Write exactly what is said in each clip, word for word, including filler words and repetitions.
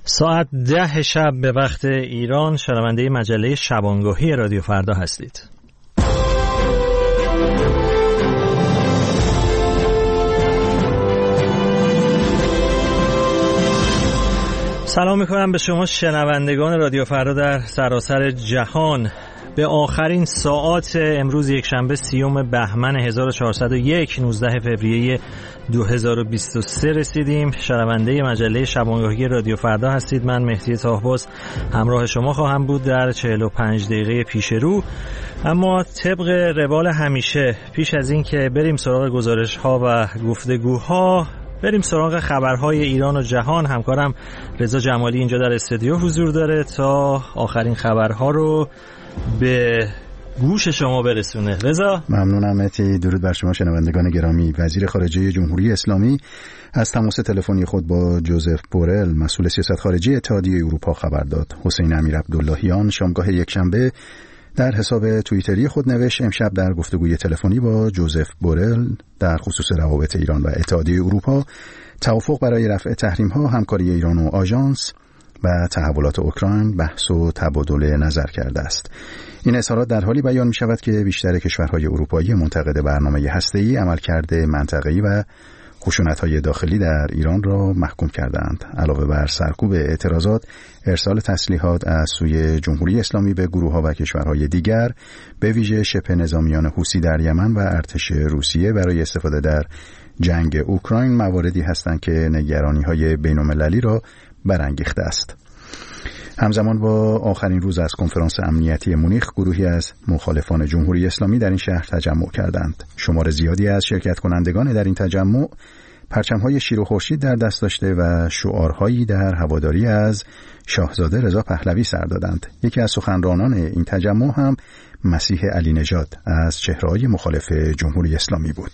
ساعت ده شب به وقت ایران شنونده مجله شبانگاهی رادیو فردا هستید. سلام میکنم به شما شنوندگان رادیو فردا در سراسر جهان. به آخرین ساعات امروز یکشنبه سیوم بهمن هزار و چهارصد و یک نوزده فوریه دو هزار و بیست و سه رسیدیم. شنونده مجله شبانگاهی رادیو فردا هستید. من مهدی طاهباز همراه شما خواهم بود در چهل و پنج دقیقه پیش رو. اما طبق روال همیشه پیش از این که بریم سراغ گزارش ها و گفتگوها، بریم سراغ خبرهای ایران و جهان. همکارم رضا جمالی اینجا در استودیو حضور داره تا آخرین خبرها رو به گوش شما برسونه. رضا ممنونم مهدی. درود بر شما شنوندگان گرامی. وزیر خارجه جمهوری اسلامی از تماس تلفنی خود با جوزف بورل مسئول سیاست خارجی اتحادیه اروپا خبر داد. حسین امیرعبداللهیان شامگاه یکشنبه در حساب توییتری خود نوشت امشب در گفتگوی تلفنی با جوزف بورل در خصوص روابط ایران و اتحادیه اروپا توافق برای رفع تحریم‌ها، همکاری ایران و آژانس و تحولات اوکراین بحث و تبادل نظر کرده است. این اظهارات در حالی بیان می شود که بیشتر کشورهای اروپایی منتقد برنامه هسته‌ای، عملکرد منطقه‌ای و خشونت‌های داخلی در ایران را محکوم کردند. علاوه بر سرکوب اعتراضات، ارسال تسلیحات از سوی جمهوری اسلامی به گروه‌ها و کشورهای دیگر، به ویژه شبه نظامیان حوثی در یمن و ارتش روسیه برای استفاده در جنگ اوکراین مواردی هستند که نگرانی‌های بین‌المللی را برانگیخته است. همزمان با آخرین روز از کنفرانس امنیتی مونیخ، گروهی از مخالفان جمهوری اسلامی در این شهر تجمع کردند. شمار زیادی از شرکت کنندگان در این تجمع پرچم‌های شیر و خورشید در دست داشته و شعارهایی در هواداری از شاهزاده رضا پهلوی سر دادند. یکی از سخنرانان این تجمع هم مسیح علی نژاد از چهره‌های مخالف جمهوری اسلامی بود.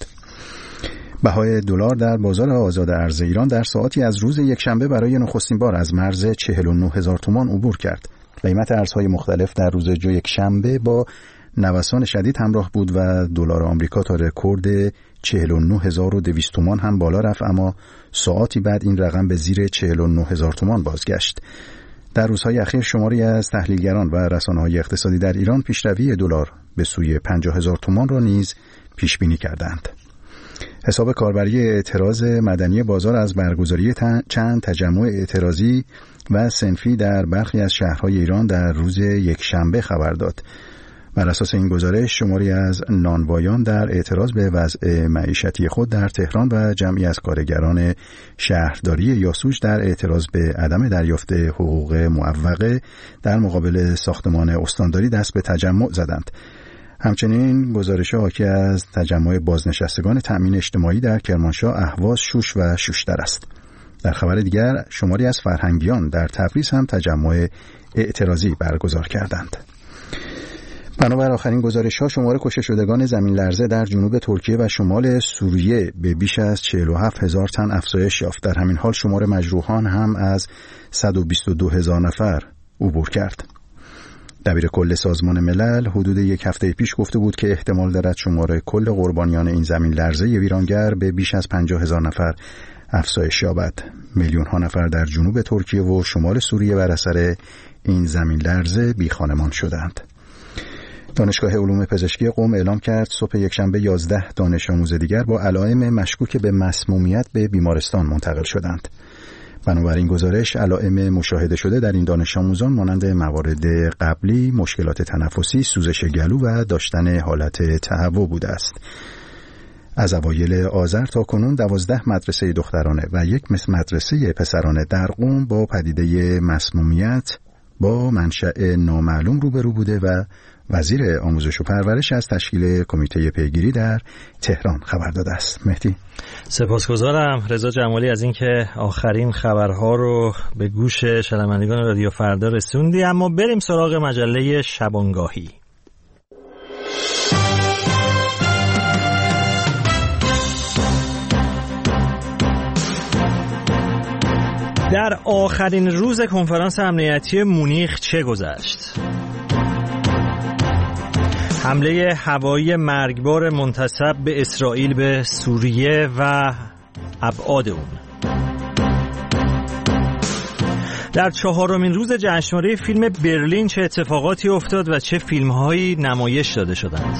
بهای دلار در بازار آزاد ارز ایران در ساعاتی از روز یکشنبه برای نخستین بار از مرز چهل و نه هزار تومان عبور کرد. قیمت ارزهای مختلف در روز یکشنبه با نوسان شدید همراه بود و دلار آمریکا تا رکورد چهل و نه هزار و دویست تومان هم بالا رفت، اما ساعاتی بعد این رقم به زیر چهل و نه هزار تومان بازگشت. در روزهای اخیر شماری از تحلیلگران و رسانه‌های اقتصادی در ایران پیشروی دلار به سوی پنجاه هزار تومان را نیز پیش بینی کردند. حساب کاربری اعتراض مدنی بازار از برگزاری چند تجمع اعتراضی و صنفی در برخی از شهرهای ایران در روز یکشنبه خبر داد. بر اساس این گزارش شماری از نانوایان در اعتراض به وضع معیشتی خود در تهران و جمعی از کارگران شهرداری یاسوج در اعتراض به عدم دریافت حقوق معوقه در مقابل ساختمان استانداری دست به تجمع زدند. همچنین گزارش حاکی از تجمع بازنشستگان تأمین اجتماعی در کرمانشاه، اهواز، شوش و شوشتر است. در خبر دیگر شماری از فرهنگیان در تبریز هم تجمع اعتراضی برگزار کردند. بنابر آخرین گزارش‌ها شمار کشته شدگان زمین لرزه در جنوب ترکیه و شمال سوریه به بیش از چهل و هفت هزار تن افزایش یافت. در همین حال شمار مجروحان هم از صد و بیست و دو هزار نفر عبور کرد. دبیر کل سازمان ملل حدود یک هفته پیش گفته بود که احتمال دارد شمار کل قربانیان این زمین لرزه ویرانگر به بیش از پنجاه هزار نفر افزایش یابد. میلیون ها نفر در جنوب ترکیه و شمال سوریه بر اثر این زمین لرزه بی خانمان شدند. دانشگاه علوم پزشکی قم اعلام کرد صبح یکشنبه یازده دانش آموز دیگر با علائم مشکوک به مسمومیت به بیمارستان منتقل شدند. بنابراین گزارش علائم مشاهده شده در این دانش آموزان مانند موارد قبلی مشکلات تنفسی، سوزش گلو و داشتن حالت تهوع بوده است. از اوایل آذر تا کنون دوازده مدرسه دخترانه و یک مدرسه پسرانه در قم با پدیده مسمومیت با منشأ نامعلوم روبرو بوده و وزیر آموزش و پرورش از تشکیل کمیته پیگیری در تهران خبر داده است. مهدی سپاسگزارم رضا جمالی از اینکه آخرین خبرها رو به گوش شنوندگان رادیو فردا رسوندی. اما بریم سراغ مجله شبانگاهی. در آخرین روز کنفرانس امنیتی مونیخ چه گذشت؟ حمله هوایی مرگبار منتسب به اسرائیل به سوریه و ابعاد اون. در چهارمین روز جشنواره فیلم برلین چه اتفاقاتی افتاد و چه فیلم‌هایی نمایش داده شدند؟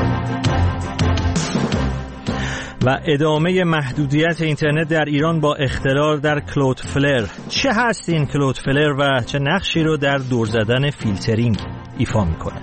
و ادامه محدودیت اینترنت در ایران با اختلال در کلودفلر. چه هست این کلودفلر و چه نقشی رو در دور زدن فیلترینگ ایفا میکنه؟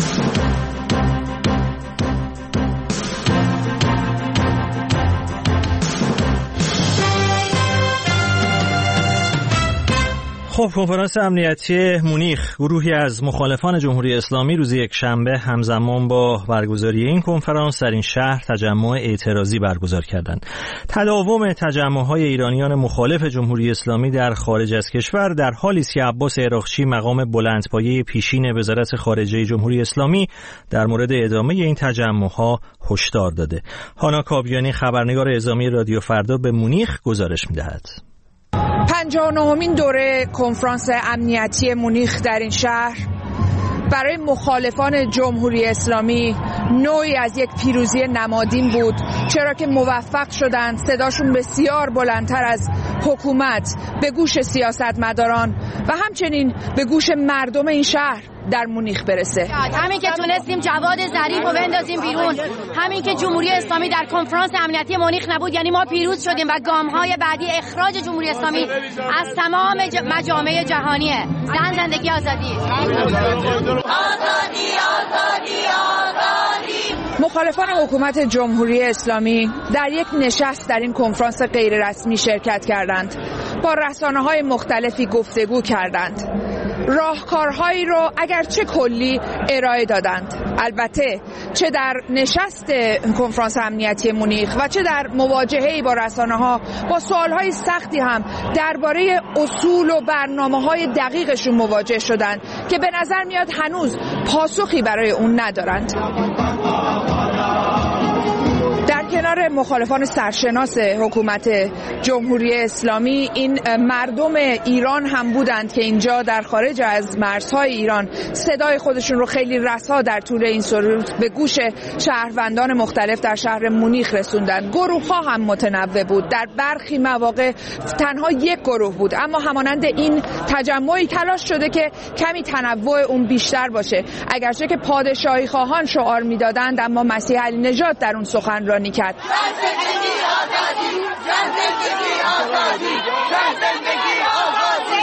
خب، کنفرانس امنیتی مونیخ، گروهی از مخالفان جمهوری اسلامی روز یک شنبه همزمان با برگزاری این کنفرانس در این شهر تجمع اعتراضی برگزار کردند. تداوم تجمع‌های ایرانیان مخالف جمهوری اسلامی در خارج از کشور در حالی است که عباس عراقچی مقام بلندپایه پیشین وزارت خارجه جمهوری اسلامی در مورد ادامه این تجمع‌ها هشدار داده. هانا کابیانی، خبرنگار اعزامی رادیو فردا، به مونیخ گزارش می‌دهد. پنجاه و نهمین دوره کنفرانس امنیتی مونیخ در این شهر برای مخالفان جمهوری اسلامی نوعی از یک پیروزی نمادین بود، چرا که موفق شدند صداشون بسیار بلندتر از حکومت به گوش سیاستمداران و همچنین به گوش مردم این شهر در مونیخ برسه. همین که تونستیم جواد ظریف رو بندازیم بیرون، همین که جمهوری اسلامی در کنفرانس امنیتی مونیخ نبود، یعنی ما پیروز شدیم و گام‌های بعدی اخراج جمهوری اسلامی از تمام مجامع جهانیه. زن، زندگی، آزادی. آزادی، آزادی، آزادی. مخالفان حکومت جمهوری اسلامی در یک نشست در این کنفرانس غیررسمی شرکت کردند. با رسانه‌های مختلفی گفتگو کردند. راهکارهایی رو اگرچه کلی ارائه دادند، البته چه در نشست کنفرانس امنیتی مونیخ و چه در مواجهه‌ای با رسانه‌ها با سوالهای سختی هم درباره اصول و برنامه‌های دقیقشون مواجه شدند که به نظر میاد هنوز پاسخی برای اون ندارند. در کنار مخالفان سرشناس حکومت جمهوری اسلامی، این مردم ایران هم بودند که اینجا در خارج از مرزهای ایران صدای خودشون رو خیلی رسا در طول این سرود به گوش شهروندان مختلف در شهر مونیخ رسوندند. گروه ها هم متنوع بود، در برخی مواقع تنها یک گروه بود، اما همانند این تجمعی تلاش شده که کمی تنوع اون بیشتر باشه. اگرچه که پادشاهی خواهان شعار میدادند، اما مسیح علی نژاد در اون سخنرانی کرد. زندگی آزادی، زندگی آزادی، زندگی آزادی.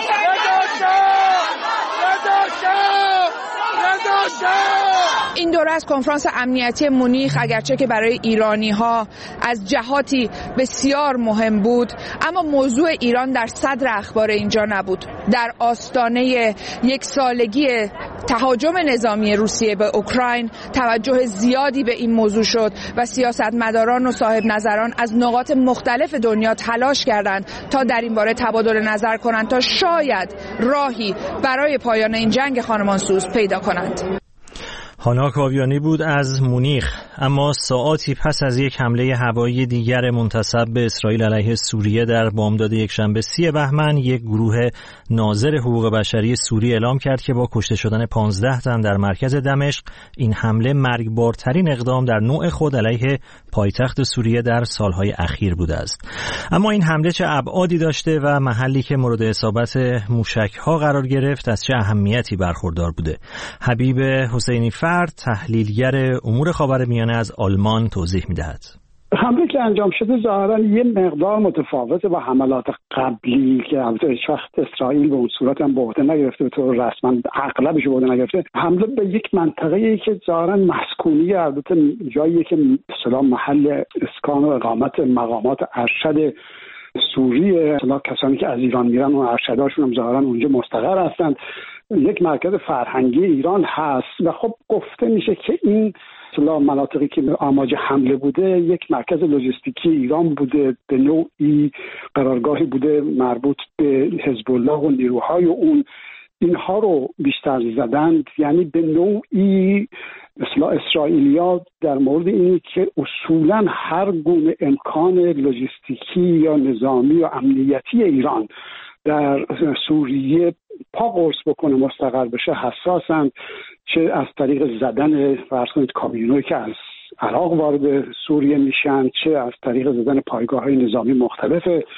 این دوره از کنفرانس امنیتی مونیخ اگرچه که برای ایرانی ها از جهاتی بسیار مهم بود، اما موضوع ایران در صدر اخبار اینجا نبود. در آستانه یک سالگی تهاجم نظامی روسیه به اوکراین توجه زیادی به این موضوع شد و سیاستمداران و صاحب نظران از نقاط مختلف دنیا تلاش کردند تا در این باره تبادل نظر کنند تا شاید راهی برای پایان این جنگ خانمانسوز پیدا کنند. هانا کابیانی بود از مونیخ. اما ساعاتی پس از یک حمله هوایی دیگر منتسب به اسرائیل علیه سوریه در بامداد یکشنبه سی بهمن، یک گروه ناظر حقوق بشری سوریه اعلام کرد که با کشته شدن پانزده تن در مرکز دمشق، این حمله مرگبارترین اقدام در نوع خود علیه پایتخت سوریه در سالهای اخیر بوده است. اما این حمله چه ابعادی داشته و محلی که مورد اصابت موشک‌ها قرار گرفت از چه اهمیتی برخوردار بوده؟ حبیب حسینی فرد، تحلیلگر امور خاورمیانه از آلمان، توضیح می‌دهد. حمله که انجام شده ظاهراً یه مقدار متفاوته با حملات قبلی که البته هیچ وقت اسرائیل به اون صورت هم به عهده نگرفته، به طور رسما اغلبش به عهده نگرفته. حمله به یک منطقه‌ای که ظاهراً مسکونی، البته جایی که اصطلاح محل اسکان و اقامت مقامات ارشد سوریه، اصطلاح کسانی که از ایران میرن و ارشداشون هم ظاهراً اونجا مستقر هستند، یک مرکز فرهنگی ایران هست و خب گفته میشه که این اصطلاح مناطقی که آماج حمله بوده یک مرکز لوجستیکی ایران بوده، به نوعی قرارگاهی بوده مربوط به حزب الله و نیروهای اون. اینها رو بیشتر زدند، یعنی به نوعی اصطلاح اسرائیلیا در مورد اینی که اصولاً هر گونه امکان لوجستیکی یا نظامی یا امنیتی ایران در سوریه پا قرص بکنه، مستقر بشه، حساسند، چه از طریق زدن فرض کنید کامیونایی که از عراق وارد سوریه میشن، چه از طریق زدن پایگاه‌های نظامی مختلف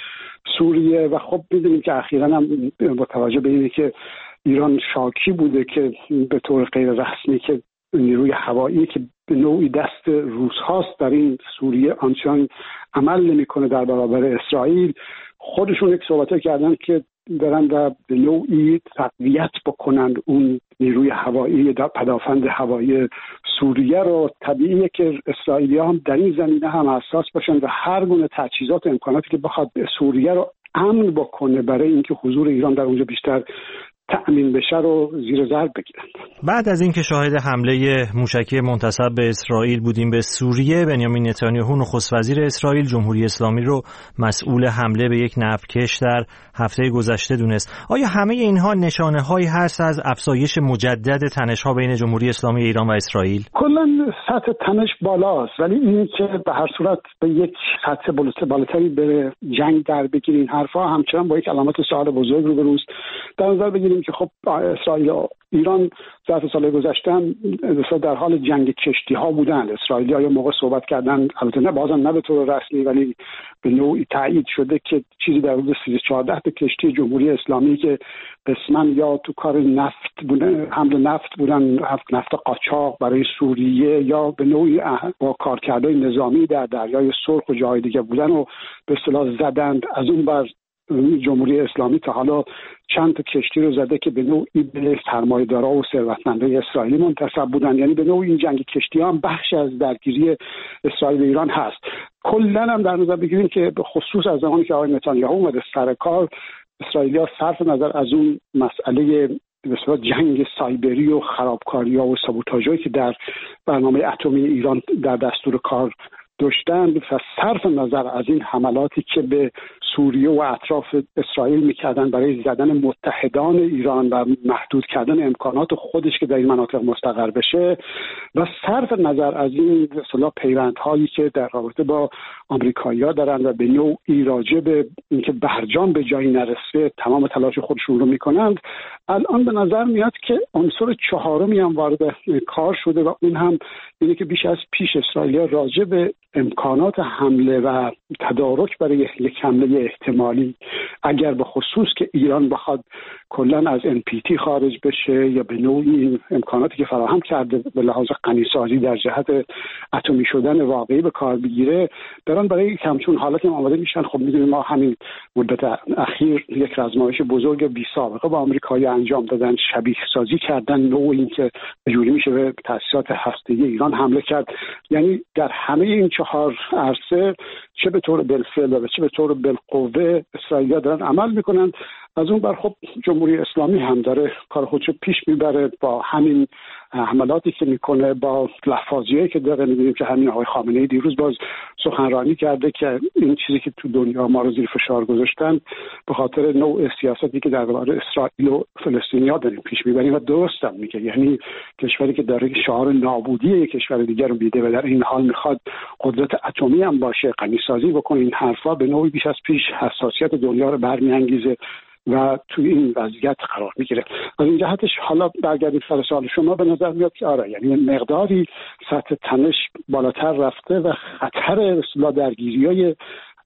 سوریه. و خب می‌دونیم که اخیراً هم با توجه به اینه که ایران شاکی بوده که به طور غیر رسمی که نیروی هوایی که به نوعی دست روس هاست در این سوریه آنچنان عمل نمی‌کنه در برابر اسرائیل، خودشون یک صحبتایی کردن که دارن در به نوعی تقویت بکنند اون نیروی هوایی در پدافند هوایی سوریه رو. طبیعیه که اسرائیلی‌ها هم در این زمینه هم حساس باشن و هر گونه تجهیزات و امکاناتی که بخواد سوریه رو امن بکنه برای اینکه حضور ایران در اونجا بیشتر تأمین بشه رو زیر ضرب بگیرند. بعد از اینکه شاهد حمله موشکی منتصب به اسرائیل بودیم به سوریه، بنیامین نتانیاهو نخست وزیر اسرائیل جمهوری اسلامی رو مسئول حمله به یک نفتکش در هفته گذشته دونست. آیا همه اینها نشانه‌هایی هست از افزایش مجدد تنش‌ها بین جمهوری اسلامی ایران و اسرائیل؟ کلاً سطح تنش بالاست، ولی این که به هر صورت به یک سطح بالاتری به جنگ در بگیرین این حرفا همچنان با یک علامت سوال بزرگ روبروست. در نظر بگیریم که خب اسرائیل و ایران ظرف سال گذشته در حال جنگ کشتی ها بودند. اسرائیلی‌ها یه موقع صحبت کردن، البته نه بازم نه به طور رسمی، ولی به نوعی تایید شده که چیزی در حدود سیزده چهارده تا کشتی جمهوری اسلامی که قسماً یا تو کار نفت بودن، حمل نفت بودن، نفت قاچاق برای سوریه، یا به نوعی با کارکردهای نظامی در دریای سرخ و جای دیگه بودن و به اصطلاح زدند. از اون بر جمهوری اسلامی تا حالا چند تا کشتی رو زده که به نوعی به سرمایه‌دارا و ثروتمندای اسرائیلی منتسب بودن. یعنی به نوعی این جنگ کشتی ها هم بخشی از درگیری اسرائیل و ایران هست. کلاً هم در نظر بگیریم که به خصوص از زمانی که آقای نتانیاهو اومده سر کار، اسرائیلی‌ها صرف نظر از اون مسئله به اصطلاح جنگ سایبری و خرابکاری‌ها و سابوتاژهایی که در برنامه اتمی ایران در دستور کار داشتند و صرف نظر از این حملاتی که به سوریه و اطراف اسرائیل میکردن برای زدن متحدان ایران و محدود کردن امکانات خودش که در این مناطق مستقر بشه، و صرف نظر از این اصطلاح پیوندهایی که در رابطه با آمریکایی‌ها دارن و به نوعی راجع به اینکه برجام به جایی نرسه تمام تلاش خودشون رو میکنند، الان به نظر میاد که عنصر چهارمی هم وارد کار شده و اون هم اینه که بیش از پیش اسرائیل راجع به امکانات حمله و تدارک برای یک حمله احتمالی اگر به خصوص که ایران بخواد کلا از ان پی تی خارج بشه یا به نوعی امکاناتی که فراهم کرده به لحاظ غنیسازی در جهت اتمی شدن واقعی به کار بگیره، دارن برای همچون حالتی آماده میشن. خب میدونیم ما همین مدت اخیر یک آزمایش بزرگ بی سابقه با آمریکایی انجام دادن، شبیه سازی کردن نوع این که جوری میشه به تأسیسات هسته‌ای ایران حمله کرد. یعنی در همه این چهار عرصه چه به طور بالفعل و چه به طور بالقوه اسرائیلی‌ها دارن عمل میکنن. از اون بر خب جمهوری اسلامی هم داره کار خودشو پیش میبره با همین حملاتی که میکنه، با لفاظیایی که داره. میبینیم که همین آقای خامنه‌ای دیروز باز سخنرانی کرده که این چیزی که تو دنیا ما رو زیر فشار گذاشتن به خاطر نوع سیاستی که در برابر اسرائیل و فلسطینی‌ها داریم پیش میبریم و درست هم میگه. یعنی کشوری که داره شعار نابودی یک کشور دیگر رو میده و در این حال میخواد قدرت اتمی هم باشه، غنیسازی بکنه، این حرفا به نوعی بیش از پیش حساسیت دنیا رو برمیانگیزه و توی این وضعیت قرار میگیره. از این جهتش حالا برگردیم سر سوال شما، به نظر میاد که آره، یعنی مقداری سطح تنش بالاتر رفته و خطر اصلا درگیری‌های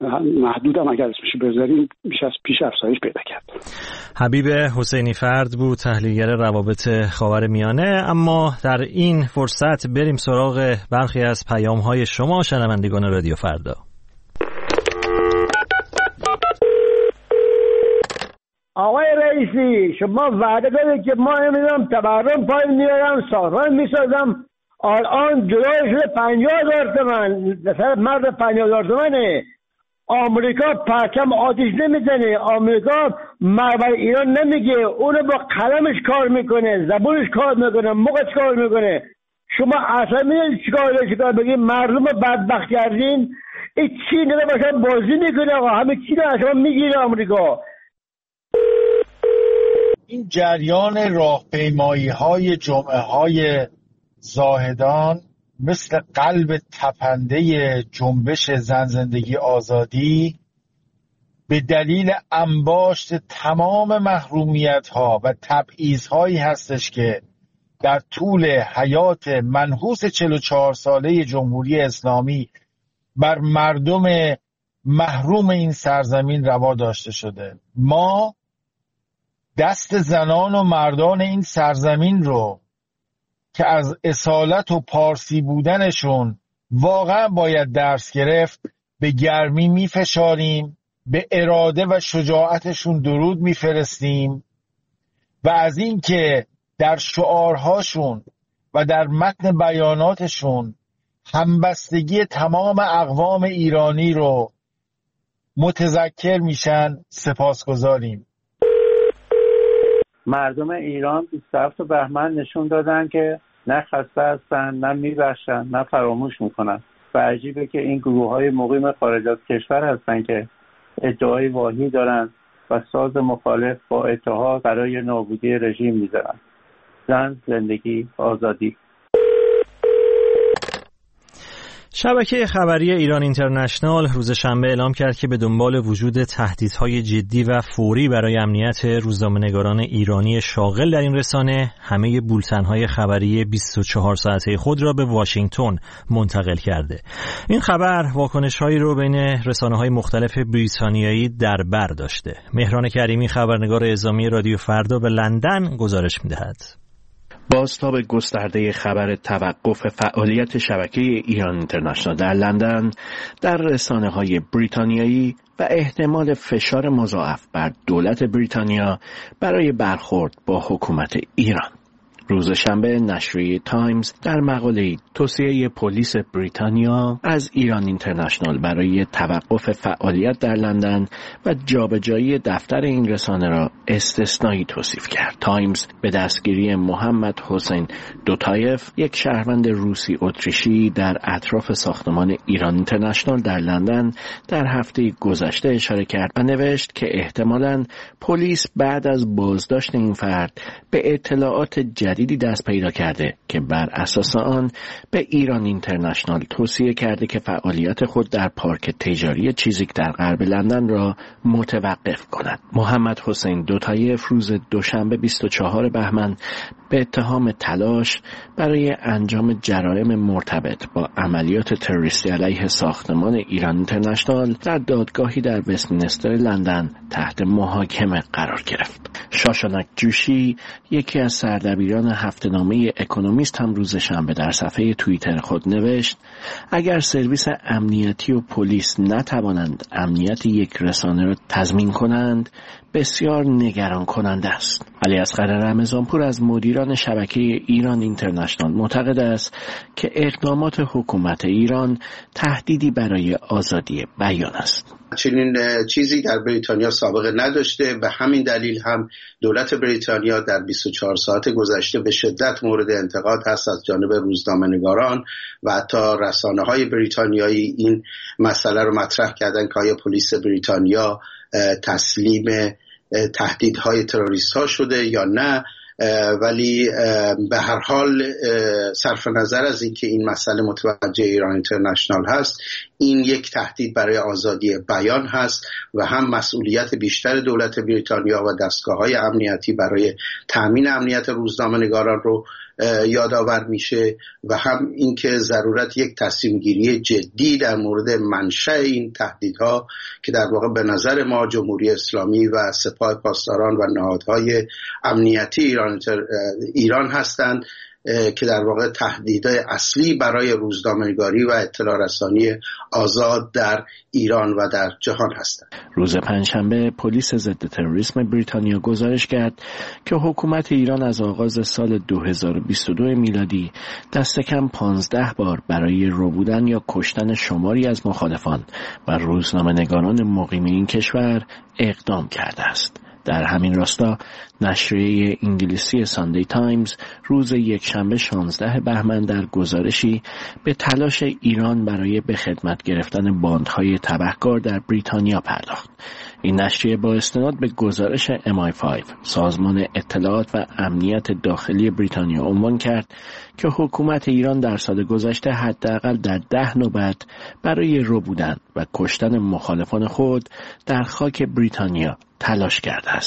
محدود هم اگر اسمش بذاریم بیش از پیش افزایش پیدا کرد. حبیب حسینی فرد بود، تحلیلگر روابط خاورمیانه. اما در این فرصت بریم سراغ برخی از پیام‌های شما شنوندگان رادیو فردا. آقای رئیسی، شما وعده دارید که ما نمیدونم تورم پایین میارم، ساختمان میسازم، الان جلوی شده پنجاه هزار تومن، مثلا مرد پنجاه هزار تومنه. آمریکا پرچم آتیش نمیزنه، آمریکا مربع ایران نمیگه، اونو با قلمش کار میکنه، زبونش کار میکنه، موقعش کار میکنه. شما اصلا میدونید چیکار دارید چیکار بگید مردم رو بدبخت کردین. این چی نده باشن بازی میکنه آقا، همه چی رو از شما میگیره آمریکا. این جریان راهپیمایی های جمعه های زاهدان مثل قلب تپنده جنبش زن زندگی آزادی به دلیل انباشت تمام محرومیت ها و تبعیض هایی هستش که در طول حیات منحوس چهل و چهار ساله جمهوری اسلامی بر مردم محروم این سرزمین روا داشته شده. ما دست زنان و مردان این سرزمین رو که از اصالت و پارسی بودنشون واقعا باید درس گرفت به گرمی میفشاریم، به اراده و شجاعتشون درود میفرستیم و از این که در شعارهاشون و در متن بیاناتشون همبستگی تمام اقوام ایرانی رو متذکر میشن سپاسگزاریم. مردم ایران بیست و هفتم بهمن نشون دادن که نه خسته هستن، نه میبخشن، نه فراموش میکنن. و عجیبه که این گروه های مقیم خارج از کشور هستن که ادعای واهی دارن و ساز مخالف با اتحاد برای نابودی رژیم میزنن. زن، زندگی، آزادی. شبکه خبری ایران اینترنشنال روز شنبه اعلام کرد که به دنبال وجود تهدیدهای جدی و فوری برای امنیت روزنامه‌نگاران ایرانی شاغل در این رسانه، همه بولتن‌های خبری بیست و چهار ساعته خود را به واشنگتن منتقل کرده. این خبر واکنش‌هایی رو بین رسانه‌های مختلف بریتانیایی در بر داشته. مهران کریمی، خبرنگار اعزامی رادیو فردا، به لندن گزارش می‌دهد. بازتاب گسترده خبر توقف فعالیت شبکه ایران اینترنشنال در لندن در رسانه‌های بریتانیایی و احتمال فشار مضاعف بر دولت بریتانیا برای برخورد با حکومت ایران. روز شنبه نشریه تایمز در مقاله‌ای توصیه پلیس بریتانیا از ایران اینترنشنال برای توقف فعالیت در لندن و جابجایی دفتر این رسانه را استثنایی توصیف کرد. تایمز به دستگیری محمد حسین دوتایف، یک شهروند روسی اتریشی در اطراف ساختمان ایران اینترنشنال در لندن در هفته گذشته اشاره کرد و نوشت که احتمالاً پلیس بعد از بازداشت این فرد به اطلاعات جدید دیدی دست پیدا کرده که بر اساس آن به ایران اینترنشنال توصیه کرده که فعالیت خود در پارک تجاری چیزیک در غرب لندن را متوقف کند. محمد حسین دوتایف روز دوشنبه بیست و چهارم بهمن به اتهام تلاش برای انجام جرایم مرتبط با عملیات تروریستی علیه ساختمان ایران اینترنشنال در دادگاهی در وستمینستر لندن تحت محاکمه قرار گرفت. شاشانک جوشی، یکی از سردبیران هفته‌نامه اکونومیست، هم روز شنبه در صفحه توییتر خود نوشت: اگر سرویس امنیتی و پلیس نتوانند امنیت یک رسانه را تضمین کنند، بسیار نگران کننده است. علیاصغر رمضانپور از مدیران شبکه ایران اینترنشنال معتقد است که اقدامات حکومت ایران تهدیدی برای آزادی بیان است. چنین چیزی در بریتانیا سابقه نداشته. به همین دلیل هم دولت بریتانیا در بیست و چهار ساعت گذشته به شدت مورد انتقاد هست از جانب روزنامه‌نگاران و حتی رسانه‌های بریتانیایی. این مسئله رو مطرح کردن که آیا پلیس بریتانیا تسلیم تهدیدهای تروریست ها شده یا نه، ولی به هر حال صرف نظر از اینکه این مسئله متوجه ایران اینترنشنال هست، این یک تهدید برای آزادی بیان هست و هم مسئولیت بیشتر دولت بریتانیا و دستگاه‌های امنیتی برای تأمین امنیت روزنامه‌نگاران رو یادآور میشه و هم اینکه ضرورت یک تصمیم گیری جدی در مورد منشأ این تهدیدها که در واقع به نظر ما جمهوری اسلامی و سپاه پاسداران و نهادهای امنیتی ایران ایران هستند که در واقع تهدیدهای اصلی برای روزنامه‌نگاری و اطلاع رسانی آزاد در ایران و در جهان هستند. روز پنجشنبه پلیس ضد تروریسم بریتانیا گزارش کرد که حکومت ایران از آغاز سال دو هزار و بیست و دو میلادی دست کم پانزده بار برای ربودن یا کشتن شماری از مخالفان و روزنامه‌نگاران مقیم این کشور اقدام کرده است. در همین راستا نشریه انگلیسی ساندی تایمز روز یکشنبه شانزده بهمن در گزارشی به تلاش ایران برای به خدمت گرفتن باندهای تبهکار در بریتانیا پرداخت. این نشریه با استناد به گزارش ام آی پنج سازمان اطلاعات و امنیت داخلی بریتانیا عنوان کرد که حکومت ایران در سال گذشته حداقل در ده نوبت برای ربودن و کشتن مخالفان خود در خاک بریتانیا تلاش کرده است.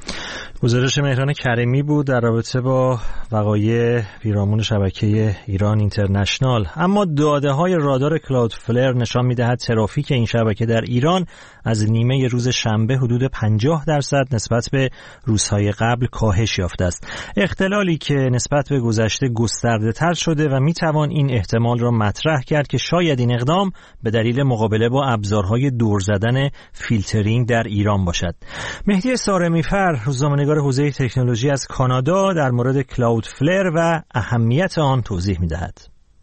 گزارش مهران کریمی بود در رابطه با وقایع پیرامون شبکه ایران اینترنشنال. اما داده های رادار کلاودفلر نشان می‌دهد ترافیک این شبکه در ایران از نیمه روز شنبه حدود پنجاه درصد نسبت به روزهای قبل کاهش یافته است. اختلالی که نسبت به گذشته گسترده‌تر شده و می‌توان این احتمال را مطرح کرد که شاید این اقدام به دلیل مقابله با ابزارهای دور زدن فیلترینگ در ایران باشد. مهدی سارمی‌فر، روزنامه‌نگار حوزه تکنولوژی از کانادا، در مورد کلاودفلر و اهمیت آن توضیح می‌دهد.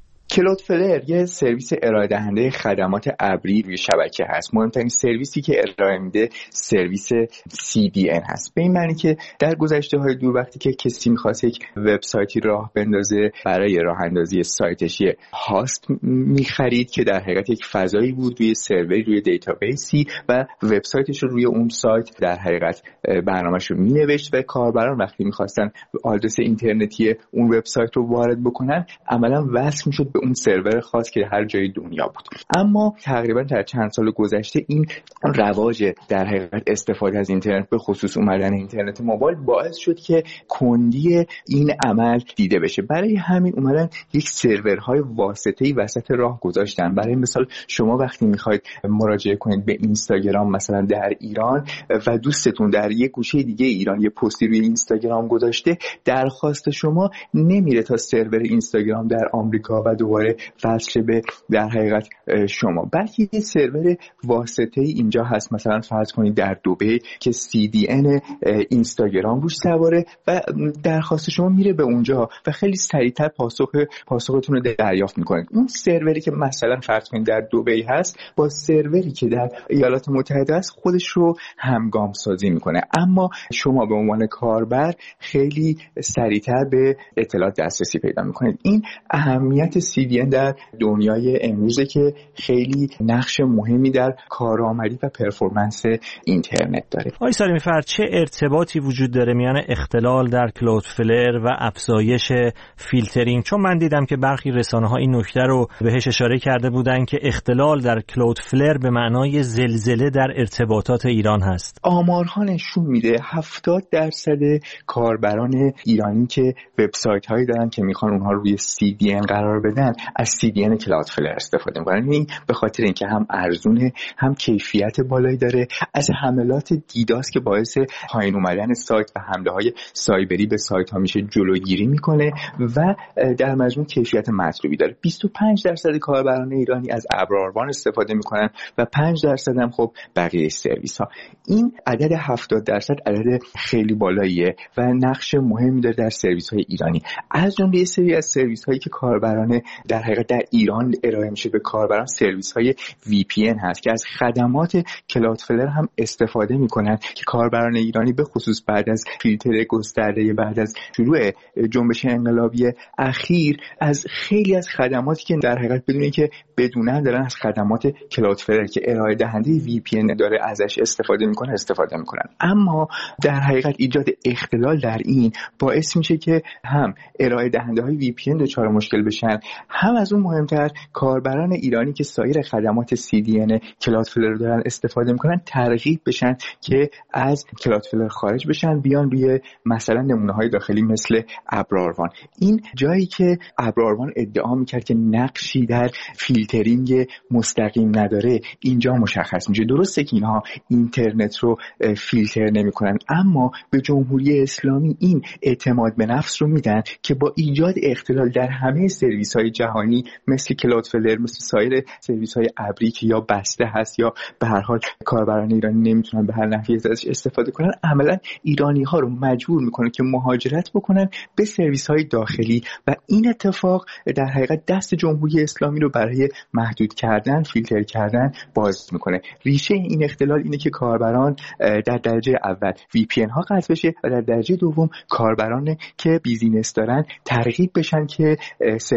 کلاودفلر یه سرویس ارائه دهنده خدمات ابری روی شبکه هست. مهمترین سرویسی که ارائه میده سرویس سی دی ان هست. به این معنی که در گذشته‌های دور وقتی که کسی می‌خواست یک وبسایتی راه بندازه، برای راه اندازی سایتش یه هاست می‌خرید که در حقیقت یک فضایی بود روی سروری، روی دیتابیسی، و وبسایتش رو روی اون سایت در حقیقت برنامه‌اش رو می‌نوشت و کاربران وقتی می‌خواستن آدرس اینترنتی اون وبسایت رو وارد بکنن، عملاً وصل می‌شد اون سرور خاص که هر جای دنیا بود. اما تقریبا در چند سال گذشته این رواج در حقیقت استفاده از اینترنت، به خصوص اومدن اینترنت موبایل، باعث شد که کندی این عمل دیده بشه. برای همین اومدن یک سرورهای واسطه‌ای وسط راه گذاشتن. برای مثال شما وقتی میخواید مراجعه کنید به اینستاگرام مثلا در ایران و دوستتون در یک گوشه دیگه ایران یه پستی روی اینستاگرام گذاشته، درخواست شما نمیره تا سرور اینستاگرام در آمریکا و دوباره وصل به در حقیقت شما، بلکه یه سرور واسطه‌ای اینجا هست. مثلا فرض کنید در دبی که سی دی ان اینستاگرام روش سواره و درخواست شما میره به اونجا و خیلی سریعتر پاسخ پاسختون رو دریافت میکنید. اون سروری که مثلا فرض کنید در دبی هست با سروری که در ایالات متحده است خودش رو همگام سازی میکنه، اما شما به عنوان کاربر خیلی سریعتر به اطلاعات دسترسی پیدا میکنید. این اهمیت سی دی ان در دنیای امروزه که خیلی نقش مهمی در کارآمدی و پرفورمنس اینترنت داره. آقای سارمی‌فر، چه ارتباطی وجود داره میان اختلال در کلاودفلر و افزایش فیلترینگ؟ چون من دیدم که برخی رسانه‌ها این نکته رو بهش اشاره کرده بودن که اختلال در کلاودفلر به معنای زلزله در ارتباطات ایران هست. آمارها نشون میده هفتاد درصد کاربران ایرانی که وبسایت‌هایی دارن که میخوان اونها رو روی سی دی ان قرار بدن، از سی دی ان کلاودفلر استفاده میکنن. این به خاطر اینکه هم ارزونه، هم کیفیت بالایی داره، از حملات دیداس که باعث پایین اومدن سایت و حمله های سایبری به سایت ها میشه جلوگیری میکنه و در مجموع کیفیت مطلوبی داره. بیست و پنج درصد کاربران ایرانی از ابراروان استفاده میکنن و پنج درصد هم خب بقیه سرویس ها. این عدد هفتاد درصد عدد خیلی بالاییه و نقش مهمی داره در سرویس های ایرانی. از جمله یه سری از سرویس هایی که کاربران در حقیقت در ایران ارائه میشه به کاربران سرویس های وی پی ان هست که از خدمات کلاودفلر هم استفاده میکنن که کاربران ایرانی به خصوص بعد از فیلتر گسترده بعد از شروع جنبش انقلابی اخیر از خیلی از خدماتی که در حقیقت بدون اینکه بدونن دارن از خدمات کلاودفلر که ارائه دهنده وی پی ان داره ازش استفاده میکنن استفاده میکنن. اما در حقیقت ایجاد اختلال در این باعث میشه که هم ارائه دهنده های وی پی ان دچار مشکل بشن، هم از اون مهمتر کاربران ایرانی که سایر خدمات سی دی ان کلاودفلر دارن استفاده میکنن ترغیب بشن که از کلاودفلر خارج بشن، بیان روی مثلا نمونه‌های داخلی مثل ابراروان. این جایی که ابراروان ادعا میکرد که نقشی در فیلترینگ مستقیم نداره اینجا مشخص میشه. درسته که اینها اینترنت رو فیلتر نمیکنن، اما به جمهوری اسلامی این اعتماد به نفس رو میدن که با ایجاد اختلال در همه سرویس های جهانی مثل کلاودفلر، مثل سایر سرویس های ابری که یا بسته هست یا به هر حال کاربران ایرانی نمیتونن به هر نحوی ازش استفاده کنن، عملا ایرانی ها رو مجبور میکنه که مهاجرت بکنن به سرویس های داخلی و این اتفاق در حقیقت دست جمهوری اسلامی رو برای محدود کردن، فیلتر کردن باز میکنه. ریشه این اختلال اینه که کاربران در درجه اول وی پی ان ها قطع بشه و در درجه دوم کاربران که بیزینس دارن ترغیب بشن که سرورهای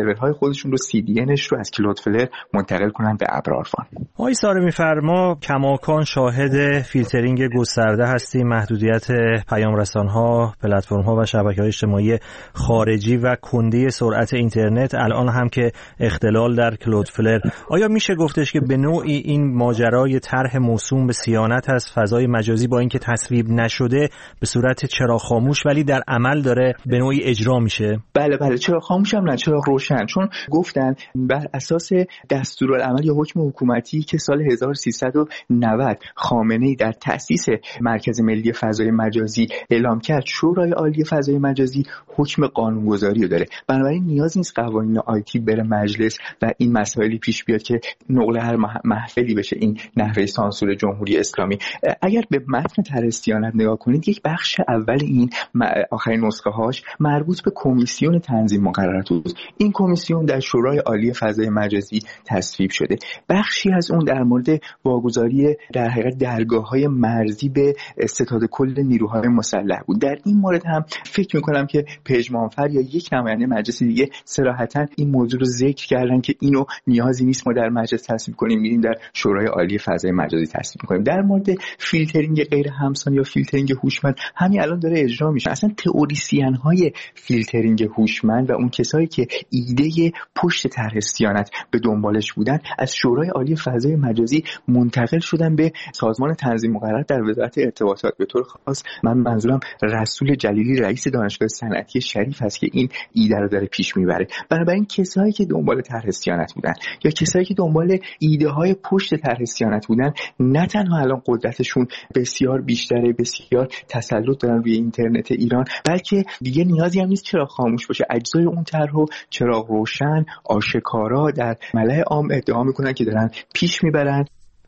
خودشون رو سی دی انش رو از کلودفلر منتقل کنن به ابرارفان. آقای سارمی فرما کماکان شاهد فیلترینگ گسترده هستیم، محدودیت پیام رسان‌ها، پلتفرم‌ها و شبکه‌های اجتماعی خارجی و کندی سرعت اینترنت، الان هم که اختلال در کلودفلر. آیا میشه گفتش که به نوعی این ماجرای طرح موسوم به صیانت از فضای مجازی با اینکه تصویب نشده به صورت چراغ خاموش ولی در عمل داره به نوعی اجرا میشه؟ بله بله، چراغ خاموش هم نه، چراغ روشن، چون گفتن بر اساس دستورالعمل یا حکم حکومتی که سال هزار و سیصد و نود خامنه‌ای در تأسیس مرکز ملی فضای مجازی اعلام کرد، شورای عالی فضای مجازی حکم قانونگذاری رو داره. بنابراین نیاز نیست قوانین آیتی بره مجلس و این مسائلی پیش بیاد که نقل هر محفلی بشه این نحوه سانسور جمهوری اسلامی. اگر به متن طرح صیانت نگاه کنید، یک بخش اول این آخرین نسخه هاش مربوط به کمیسیون تنظیم مقررات بود. این کمیسیون در شورای عالی فضای مجازی تصویب شده. بخشی از اون در مورد واگذاری در حقیقت درگاه‌های مرزی به ستاد کل نیروهای مسلح بود. در این مورد هم فکر می‌کنم که پژمانفر یا یک نماینده مجلس دیگه صراحتاً این موضوع رو ذکر کردن که اینو نیازی نیست ما در مجلس تصویب کنیم، میریم در شورای عالی فضای مجازی تصویب کنیم. در مورد فیلترینگ غیر همسان یا فیلترینگ هوشمند همین الان داره اجرا میشه. اصلا تئوریسین های فیلترینگ هوشمند و اون کسایی که ایده پشت طرح صیانت به دنبالش بودن از شورای عالی فضای مجازی منتقل شدن به سازمان تنظیم مقررات در وزارت ارتباطات. به طور خاص من منظورم رسول جلیلی رئیس دانشگاه صنعتی شریف است که این ایده رو داره پیش میبره. بنابراین کسایی که دنبال طرح صیانت بودن یا کسایی که دنبال ایده های پشت طرح صیانت بودن، نه تنها الان قدرتشون بسیار بیشتره، بسیار تسلط دارن روی اینترنت ایران، بلکه دیگه نیازی هم نیست چراغ خاموش باشه. اجزای اون طرح رو چراغ روشن آشکارا در ملأ عام ادعا میکنن که دارن پیش میبرن.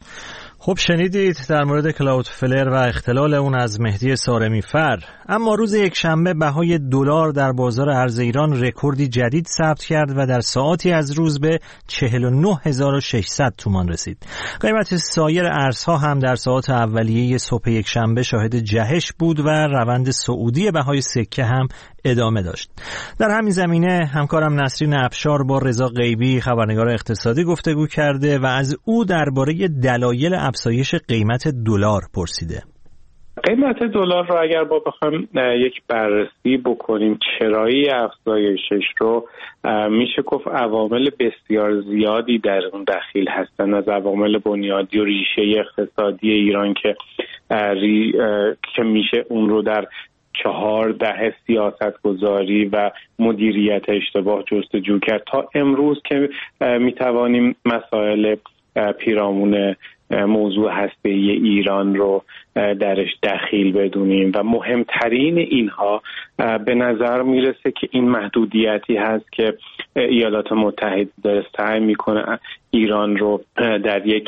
خب شنیدید در مورد کلاودفلر و اختلال اون از مهدی سارمی فر. اما روز یکشنبه بهای دلار در بازار ارز ایران رکوردی جدید ثبت کرد و در ساعاتی از روز به چهل و نه هزار و ششصد تومان رسید. قیمت سایر ارزها هم در ساعات اولیه صبح یکشنبه شاهد جهش بود و روند صعودی بهای سکه هم ادامه داشت. در همین زمینه همکارم نسرین افشار با رضا غیبی خبرنگار اقتصادی گفتگو کرده و از او درباره دلایل افزایش قیمت دلار پرسیده. قیمت دلار رو اگر با بخوایم یک بررسی بکنیم چرایی افزایشش رو، میشه گفت عوامل بسیار زیادی در اون دخیل هستن، از عوامل بنیادی و ریشه اقتصادی ایران که که میشه اون رو در چهار دهه سیاست گذاری و مدیریت اشتباه جستجو کرد تا امروز که میتوانیم مسائل پیرامون موضوع هسته‌ای ایران رو درش دخیل بدونیم و مهمترین اینها به نظر میرسه که این محدودیتی هست که ایالات متحده داره سعی میکنه ایران رو در یک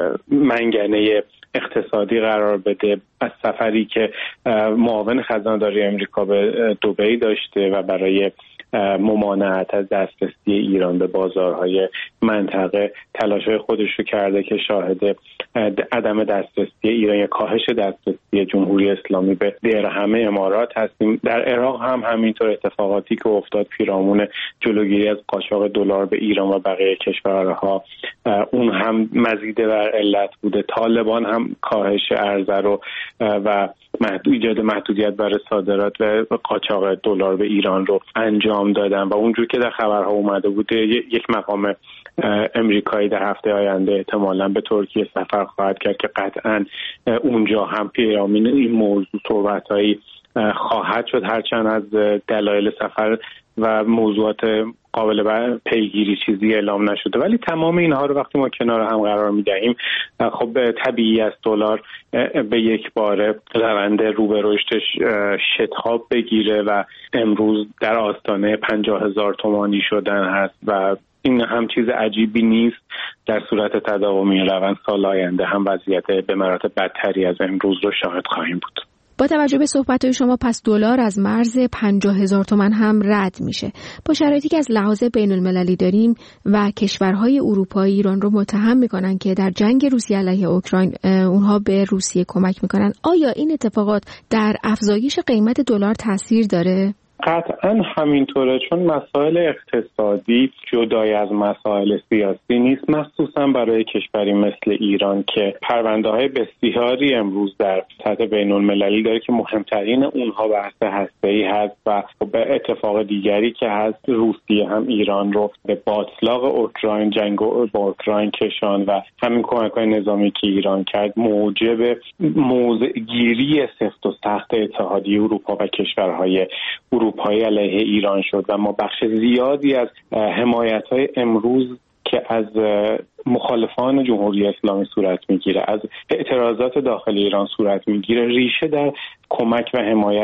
منگنه اقتصادی قرار بده. از سفری که معاون خزانداری امریکا به دبی داشته و برای ممانعت از دسترسی ایران به بازارهای منطقه تلاش‌های خودش رو کرده که شاهد عدم دسترسی ایران یا کاهش دسترسی جمهوری اسلامی به درهم امارات هستیم. در عراق هم همینطور اتفاقاتی که افتاد پیرامون جلوگیری از قاچاق دلار به ایران و بقیه کشورها، اون هم مزید بر علت بوده. طالبان هم کاهش عرضه رو و ایجاد محدودیت برای صادرات و قاچاق دلار به ایران رو انجام دادن و اونجور که در خبرها اومده بوده یک مقام امریکایی در هفته آینده احتمالاً به ترکیه سفر خواهد کرد که قطعاً اونجا هم پیرامون این موضوع صحبت‌هایی خواهد شد، هرچند از دلایل سفر و موضوعات قابل پیگیری چیزی اعلام نشده. ولی تمام اینها رو وقتی ما کنار هم قرار میدهیم، خب طبیعی است دلار به یک باره روند رو به رشدش شتاب بگیره و امروز در آستانه پنجاه هزار تومانی شدن هست و این هم چیز عجیبی نیست. در صورت تداوم این روند سال آینده هم وضعیت به مراتب بدتری از امروز رو شاهد خواهیم بود. با توجه به صحبت‌های شما پس دلار از مرز پنجاه هزار تومان هم رد میشه. با شرایطی که از لحاظ بین‌المللی داریم و کشورهای اروپایی ایران رو متهم میکنن که در جنگ روسیه علیه اوکراین اونها به روسیه کمک میکنن، آیا این اتفاقات در افزایش قیمت دلار تاثیر داره؟ قطعا همینطوره، چون مسائل اقتصادی جدای از مسائل سیاسی نیست، مخصوصا برای کشوری مثل ایران که پرونده های بسیاری امروز در سطح بین المللی داره که مهمترین اونها بحث هسته‌ای هست و به اتفاق دیگری که هست روسیه هم ایران رو به باطلاق اوکراین، جنگ با اوکراین کشان و همین کمک‌های نظامی که ایران کرد موجب موضع‌گیری سفت و سخت اتحادیه اروپا و کشورهای اروپایی علیه ایران شد و ما بخش زیادی از حمایت‌های امروز که از مخالفان جمهوری اسلامی صورت میگیره، از اعتراضات داخل ایران صورت میگیره، ریشه در کمک و حمایت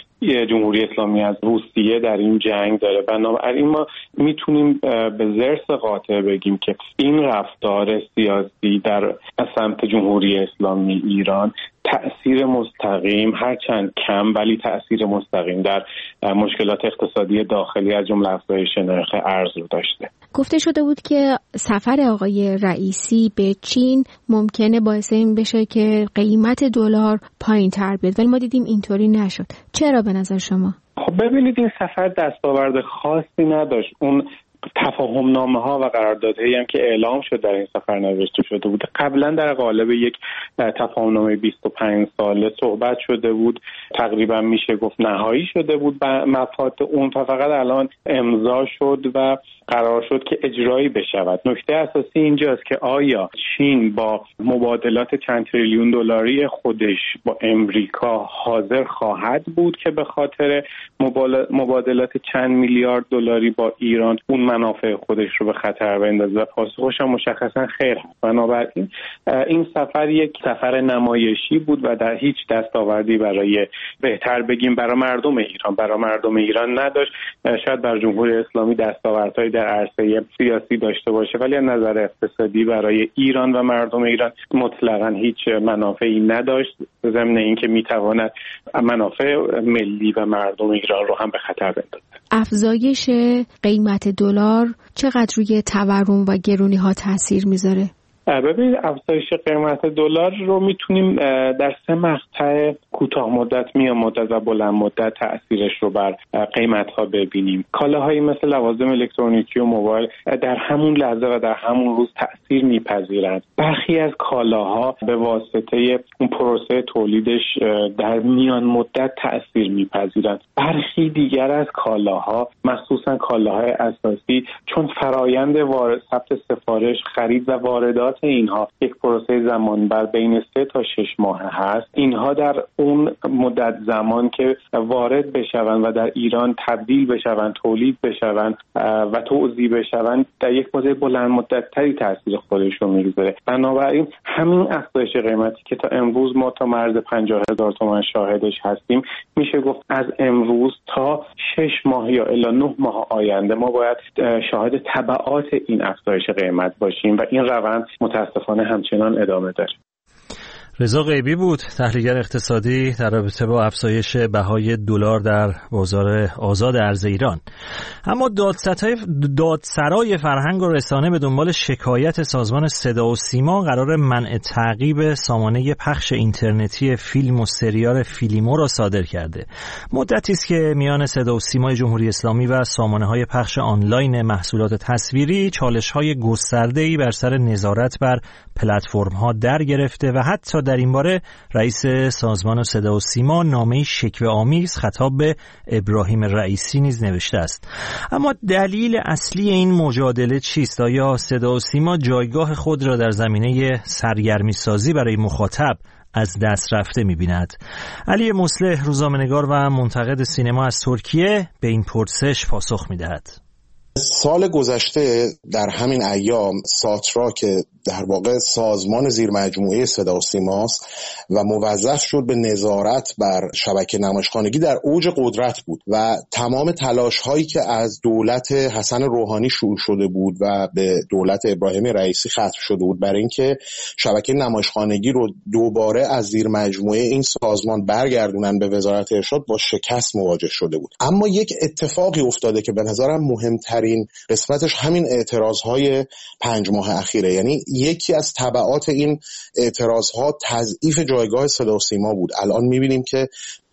جمهوری اسلامی از روسیه در این جنگ داره. بنابراین ما میتونیم به ضرس قاطع بگیم که این رفتار سیاسی در سمت جمهوری اسلامی ایران تأثیر مستقیم هرچند کم ولی تأثیر مستقیم در مشکلات اقتصادی داخلی از جمله افزایش نرخ ارز رو داشته. گفته شده بود که سفر آقای رئیسی به چین ممکنه باعث این بشه که قیمت دلار پایین تر بیاد، ولی ما دیدیم اینطوری نشد. چرا به نظر شما؟ خب ببینید این سفر دستاورد خاصی نداشت. اون تفاهم نامه ها و قراردادهایی هم که اعلام شد در این سفر نوشته شده بود قبلا در قالب یک تفاهم نامه بیست و پنج ساله صحبت شده بود، تقریبا میشه گفت نهایی شده بود مفاد اون و فقط الان امضا شد و قرار شد که اجرایی بشود. نکته اساسی اینجاست که آیا چین با مبادلات چند تریلیون دلاری خودش با امریکا حاضر خواهد بود که به خاطر مبادلات چند میلیارد دلاری با ایران اون منافع خودش رو به خطر بندازه؟ پاسخش هم مشخصا خیر هست. بنابراین این سفر یک سفر نمایشی بود و در هیچ دستاوردی برای بهتر بگیم برای مردم ایران برای مردم ایران نداشت. شاید بر جمهوری اسلامی دستاوردهای در عرصه سیاسی داشته باشه ولی از نظر اقتصادی برای ایران و مردم ایران مطلقاً هیچ منافعی نداشت، ضمن اینکه میتواند منافع ملی و مردم ایران رو هم به خطر بندازه. افزایش قیمت دلار چقدر روی تورم و گرونی ها تاثیر میذاره؟ ببینید افزایش قیمت دلار رو میتونیم در سه مقطع کوتاه مدت، میان مدت و بلند مدت تاثیرش رو بر قیمت ها ببینیم. کالاهایی مثل لوازم الکترونیکی و موبایل در همون لحظه و در همون روز تاثیر میپذیرند. برخی از کالاها به واسطه اون پروسه تولیدش در میان مدت تاثیر میپذیرند. برخی دیگر از کالاها مخصوصا کالاهای اساسی چون فرایند وارد ثبت سفارش، خرید و واردات اینها یک پروسه زمان بر بین سه تا شش ماه هست، اینها در اون مدت زمان که وارد بشوند و در ایران تبدیل بشوند، تولید بشوند و توزیع بشوند در یک بازه بلند مدت تری تاثیر خودش رو میگذاره. بنابراین همین افزایش قیمتی که تا امروز ما تا مرز پنجاه هزار تومان شاهدش هستیم، میشه گفت از امروز تا شش ماه یا الی نه ماه آینده ما باید شاهد تبعات این افزایش قیمت باشیم و این روند متاسفانه همچنان ادامه داره. رضا غیبی بود، تحلیلگر اقتصادی در رابطه با افزایش بهای دلار در بازار آزاد ارز ایران. اما دادسرای فرهنگ و رسانه به دنبال شکایت سازمان صدا و سیما قرار منع تعقیب سامانه پخش اینترنتی فیلم و سریال فیلیمو را صادر کرده. مدتی است که میان صدا و سیمای جمهوری اسلامی و سامانه‌های پخش آنلاین محصولات تصویری چالش‌های گسترده‌ای بر سر نظارت بر پلتفرم‌ها در گرفته و حتی در این باره رئیس سازمان صدا و سیما نامه‌ای شکوه‌آمیز خطاب به ابراهیم رئیسی نیز نوشته است. اما دلیل اصلی این مجادله چیست؟ آیا صدا و سیما جایگاه خود را در زمینه سرگرمی‌سازی برای مخاطب از دست رفته می‌بیند؟ علی مصلح، روزنامه‌نگار و منتقد سینما از ترکیه، به این پرسش پاسخ می‌دهد. سال گذشته در همین ایام ساترا که در واقع سازمان زیر مجموعه صدا و سیماست و موظف شد به نظارت بر شبکه نمایشخوانگی در اوج قدرت بود و تمام تلاش هایی که از دولت حسن روحانی شروع شده بود و به دولت ابراهیم رئیسی ختم شده بود برای اینکه شبکه نمایشخوانگی رو دوباره از زیر مجموعه این سازمان برگردونن به وزارت ارشاد با شکست مواجه شده بود. اما یک اتفاقی افتاده که به نظرم مهمترین قسمتش همین اعتراضهای پنج ماه اخیره، یعنی یکی از تبعات این اعتراضها تضعیف جایگاه صدا و سیما بود. الان میبینیم که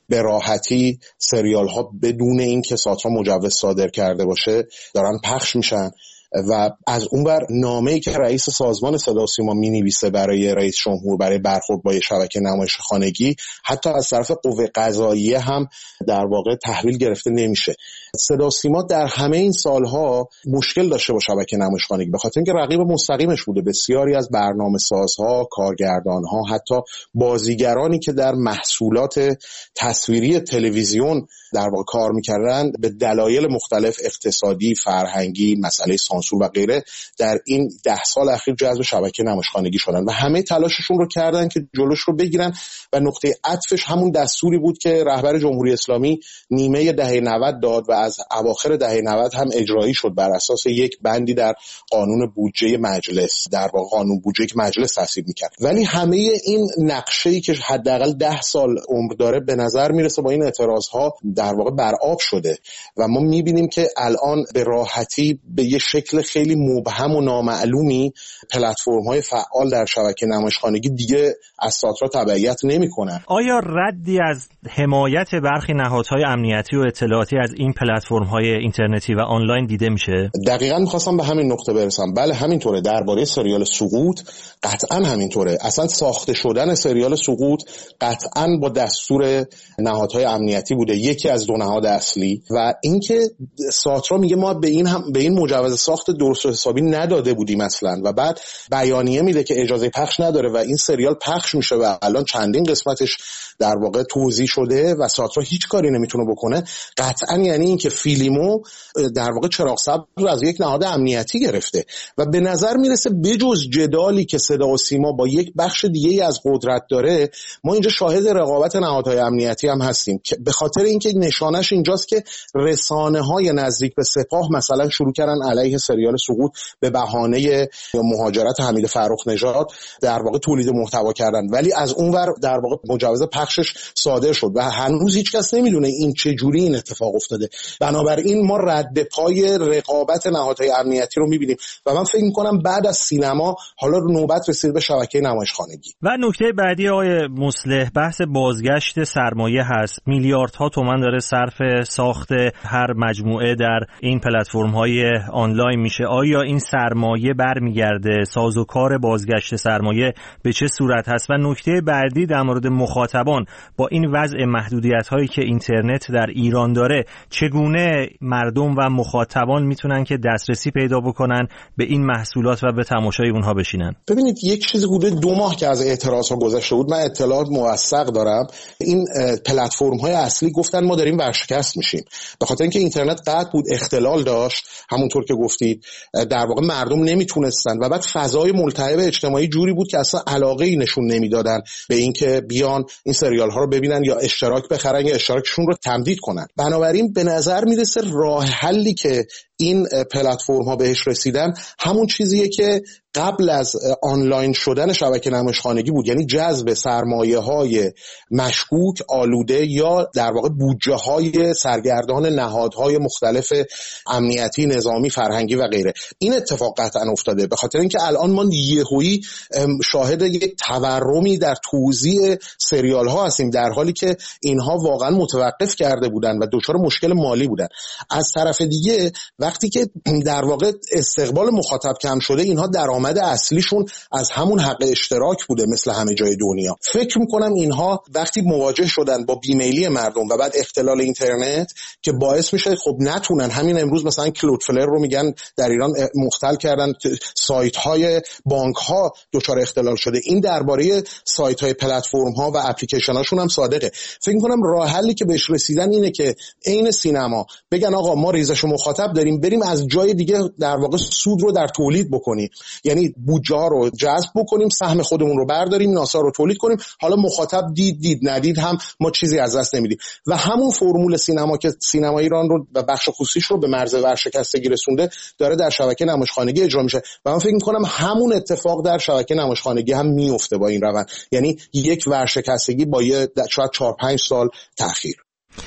به راحتی سریال ها بدون اینکه ساترا مجوز صادر کرده باشه دارن پخش میشن و از اون بر نامه‌ای که رئیس سازمان صدا و سیما می‌نویسه برای رئیس جمهور برای برخورد با شبکه نمایش خانگی حتی از طرف قوه قضاییه هم در واقع تحویل گرفته نمیشه. صدا و سیما در همه این سالها مشکل داشته با شبکه نمایش خانگی به خاطر اینکه رقیب مستقیمش بوده. بسیاری از برنامه‌سازها، کارگردانها، حتی بازیگرانی که در محصولات تصویری تلویزیون در واقع کار می‌کردن به دلایل مختلف اقتصادی، فرهنگی، مسئله سانسور و غیره در این ده سال اخیر جذب شبکه نمایش خانگی شدن و همه تلاششون رو کردن که جلوش رو بگیرن و نقطه عطفش همون دستوری بود که رهبر جمهوری اسلامی نیمه دهه نود داد و از اواخر دهه نود هم اجرایی شد بر اساس یک بندی در قانون بودجه مجلس، در واقع قانون بودجه که مجلس تصویب می‌کرد. ولی همه این نقشه‌ای که حداقل ده سال عمر داره به نظر میرسه با این اعتراضها در واقع برآب شده و ما می‌بینیم که الان به راحتی به یه شکل خیلی مبهم و نامعلومی پلتفرم‌های فعال در شبکه نمایش خانگی دیگه از ساترا تبعیت نمی‌کنن. آیا ردی از حمایت برخی نهادهای امنیتی و اطلاعاتی از این پلتفرم‌های اینترنتی و آنلاین دیده میشه؟ دقیقاً می‌خواستم به همین نقطه برسم. بله همینطوره. درباره سریال سقوط قطعاً همینطوره. اصلا ساخته شدن سریال سقوط قطعاً با دستور نهادهای امنیتی بوده، یکی از دو نهاد اصلی، و اینکه ساترا میگه ما به این هم به این مجوز ساخت درست و حسابی نداده بودیم اصلا و بعد بیانیه میده که اجازه پخش نداره و این سریال پخش میشه و الان چندین قسمتش در واقع توزیع شده و ساترا هیچ کاری نمیتونه بکنه. قطعا یعنی این که فیلمو در واقع چراغ سبز از یک نهاد امنیتی گرفته و به نظر میرسه بجز جدالی که صدا و سیما با یک بخش دیگه از قدرت داره، ما اینجا شاهد رقابت نهادهای امنیتی هم هستیم که به خاطر اینکه نشانش اینجاست که رسانه‌های نزدیک به سپاه مثلا شروع کردن علیه سریال سقوط به بهانه مهاجرت حمید فرخ نژاد در واقع تولید محتوا کردن، ولی از اونور در واقع مجوز پخشش صادر شد و هنوز هیچ کس نمیدونه این چه جوری این اتفاق افتاده. بنابراین ما رد پای رقابت نهادهای امنیتی رو میبینیم و من فکر میکنم بعد از سینما حالا نوبت رسید به شبکه نمایش خانگی. و نکته بعدی آقای مصلح بحث بازگشت سرمایه هست. میلیاردها تومان داره صرف ساخت هر مجموعه در این پلتفرم‌های آنلاین میشه. آیا این سرمایه برمیگرده؟ سازوکار بازگشت سرمایه به چه صورت هست؟ و نکته بعدی در مورد مخاطبان، با این وضع محدودیت‌هایی که اینترنت در ایران داره، چگونه مردم و مخاطبان میتونن که دسترسی پیدا بکنن به این محصولات و به تماشای اونها بشینن؟ ببینید یک چیز حدود دو ماه که از اعتراض‌ها گذشته بود، من اطلاعات موثق دارم، این پلتفرم‌های اصلی گفتن ما داریم ورشکست میشیم به خاطر اینکه اینترنت قطع بود، اختلال داشت، همونطور که گفتید در واقع مردم نمیتونستن و بعد فضای ملتهب اجتماعی جوری بود که اصلا علاقه‌ای نشون نمیدادن به اینکه بیان این سریال ها رو ببینن یا اشتراک بخرن یا اشتراکشون رو تمدید کنن. بنابراین به نظر میرسه راه حلی که این پلتفرم ها بهش رسیدن همون چیزیه که قبل از آنلاین شدن شبکه نمایش خانگی بود، یعنی جذب سرمایه های مشکوک، آلوده یا در واقع بودجه های سرگردان نهادهای مختلف امنیتی، نظامی، فرهنگی و غیره. این اتفاق قطعا افتاده به خاطر اینکه الان ما یهویی شاهد یک تورمی در توزیع سریال ها هستیم در حالی که اینها واقعا متوقف کرده بودن و دچار مشکل مالی بودن. از طرف دیگه وقتی که در واقع استقبال مخاطب کم شده، اینها درآمد اصلیشون از همون حق اشتراک بوده مثل همه جای دنیا. فکر میکنم اینها وقتی مواجه شدن با بیمیلی مردم و بعد اختلال اینترنت که باعث میشه خب نتونن، همین امروز مثلا کلودفلر رو میگن در ایران مختل کردن، سایت های بانک ها دچار اختلال شده. این درباره سایت های پلتفرم ها و اپلیکیشن هاشون هم صادقه. فکر میکنم راه حلی که بهش رسیدن اینه که عین سینما بگن آقا ما ریزش مخاطب داریم، بریم از جای دیگه در واقع سود رو در تولید بکنیم، یعنی بودجه ها رو جذب بکنیم، سهم خودمون رو برداریم، ناسا رو تولید کنیم، حالا مخاطب دید دید ندید هم ما چیزی از دست نمیدیم. و همون فرمول سینما که سینما ایران رو و بخش خصوصیش رو به مرز ورشکستگی رسونده داره در شبکه نمایش خانگی اجرا میشه و من فکر می‌کنم همون اتفاق در شبکه نمایش خانگی هم میفته با این روند، یعنی یک ورشکستگی با یه شاید چهار پنج سال تأخیر.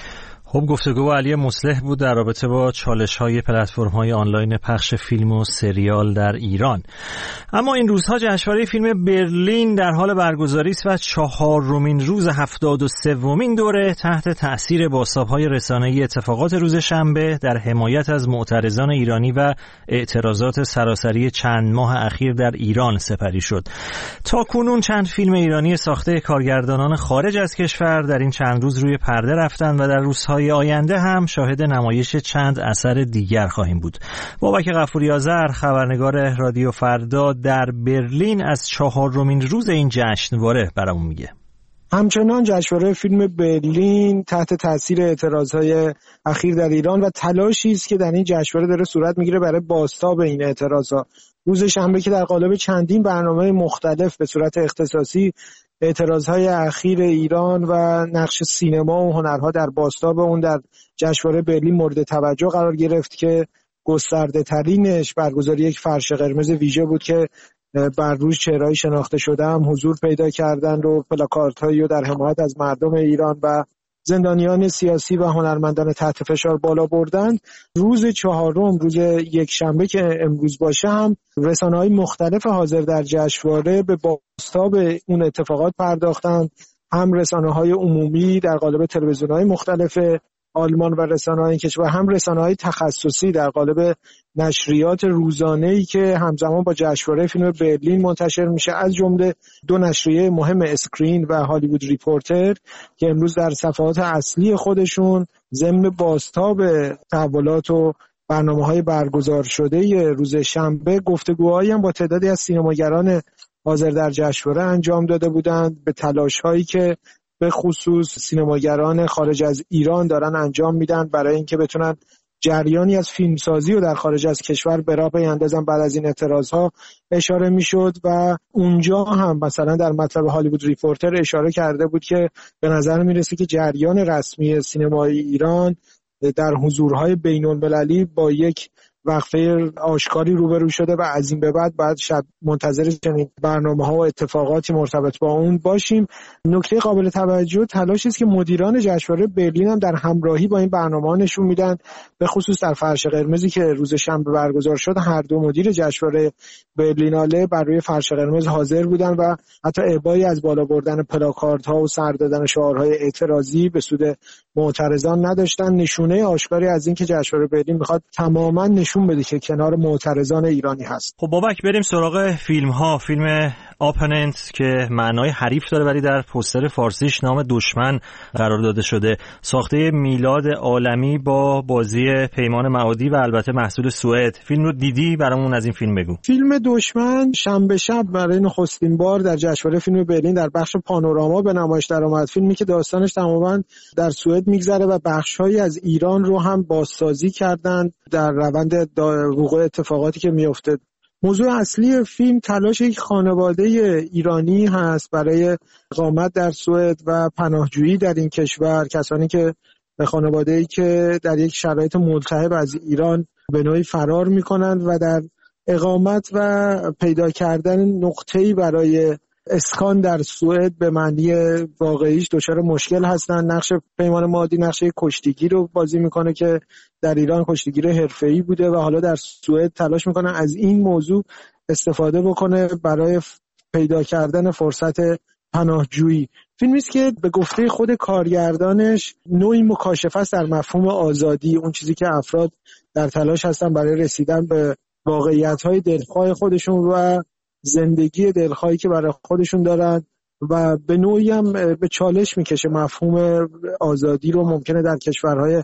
خب گفتگو با علی مصلح بود در رابطه با چالش‌های پلتفرم‌های آنلاین پخش فیلم و سریال در ایران. اما این روزها جشنواره فیلم برلین در حال برگزاری است و چهارمین روز هفتاد و سومین دوره تحت تأثیر بازتاب‌های رسانه‌ای اتفاقات روز شنبه در حمایت از معترضان ایرانی و اعتراضات سراسری چند ماه اخیر در ایران سپری شد. تا کنون چند فیلم ایرانی ساخته کارگردانان خارج از کشور در این چند روز روی پرده رفتند و در روزهای آینده هم شاهد نمایش چند اثر دیگر خواهیم بود. بابک غفوری آذر، خبرنگار رادیو فردا در برلین، از چهارمین روز این جشنواره برامون میگه. همچنان جشنواره فیلم برلین تحت تاثیر اعتراضهای اخیر در ایران و تلاشی است که در این جشنواره داره صورت میگیره برای بازتاب این اعتراضات. روز شنبه که در قالب چندین برنامه مختلف به صورت اختصاصی اعتراضهای اخیر ایران و نقش سینما و هنرها در بازتاب اون در جشنواره برلین مورد توجه قرار گرفت که گسترده ترینش برگزاری یک فرش قرمز ویژه بود که بر روی چهره‌های شناخته شده هم حضور پیدا کردند و پلاکاردهایی رو در حمایت از مردم ایران و زندانیان سیاسی و هنرمندان تحت فشار بالا بردند. روز چهارم، روز یک شنبه که امروز باشه، هم رسانه‌های مختلف حاضر در جشنواره به بازتاب اون اتفاقات پرداختند. هم رسانه‌های عمومی در قالب تلویزیون‌های مختلف آلمان و رسانه‌های کشور، هم رسانه‌های تخصصی در قالب نشریات روزانه‌ای که همزمان با جشنواره فیلم برلین منتشر میشه، از جمله دو نشریه مهم اسکرین و هالیوود ریپورتر که امروز در صفحات اصلی خودشون ضمن بازتاب تحولات و برنامه‌های برگزار شده روز شنبه گفتگوهایی هم با تعدادی از سینماگران حاضر در جشنواره انجام داده بودند به تلاش‌هایی که به خصوص سینماگران خارج از ایران دارن انجام میدن برای اینکه بتونن جریانی از فیلمسازی رو در خارج از کشور به راه بیاندازن. بعد از این اعتراضها اشاره میشد و اونجا هم مثلا در مطلب هالیوود ریپورتر اشاره کرده بود که به نظر میرسه که جریان رسمی سینمای ایران در حضورهای بین المللی با یک وقفه آشکاری روبرو شده و از این به بعد باید شب منتظر چنین برنامه‌ها و اتفاقاتی مرتبط با اون باشیم. نکته قابل توجه تلاشی است که مدیران جشنواره برلین هم در همراهی با این برنامه‌ها نشون میدن، به خصوص در فرش قرمزی که روز شنبه برگزار شد. هر دو مدیر جشنواره برلیناله بر روی فرش قرمز حاضر بودن و حتی ابایی از بالا بردن پلاکاردها و سر دادن شعارهای اعتراضی به سود معترضان نداشتن. نشونه آشکاری از این که جشنواره برلین میخواد تماما نشون بده که کنار معترضان ایرانی هست. خب بابک، بریم سراغ فیلم ها. فیلم آپننت که معنای حریف داره ولی در پوستر فارسیش نام دشمن قرار داده شده، ساخته میلاد عالمی با بازی پیمان معادی و البته محصول سوئد. فیلم رو دیدی؟ برامون از این فیلم بگو. فیلم دشمن شنبه شب برای نخستین بار در جشنواره فیلم برلین در بخش پانوراما به نمایش درآمد. فیلمی که داستانش تماما در سوئد میگذره و بخش‌هایی از ایران رو هم بازسازی کردن در روند وقوع اتفاقاتی که میفته. موضوع اصلی فیلم تلاش یک خانواده ایرانی هست برای اقامت در سوئد و پناهجویی در این کشور، کسانی که خانواده‌ای که در یک شرایط ملتهب از ایران به نوعی فرار می‌کنند و در اقامت و پیدا کردن نقطه‌ای برای اسکان در سوئد به معنی واقعیش دچار مشکل هستن. نقش پیمان معادی نقش کشتیگیر رو بازی میکنه که در ایران کشتیگیر حرفه‌ای بوده و حالا در سوئد تلاش میکنه از این موضوع استفاده بکنه برای پیدا کردن فرصت پناهجویی. فیلمی است که به گفته خود کارگردانش نوعی مکاشفه است در مفهوم آزادی، اون چیزی که افراد در تلاش هستن برای رسیدن به واقعیت‌های دلخواه خودشون و زندگی دلخواهی که برای خودشون دارن و به نوعی هم به چالش میکشه مفهوم آزادی رو. ممکنه در کشورهای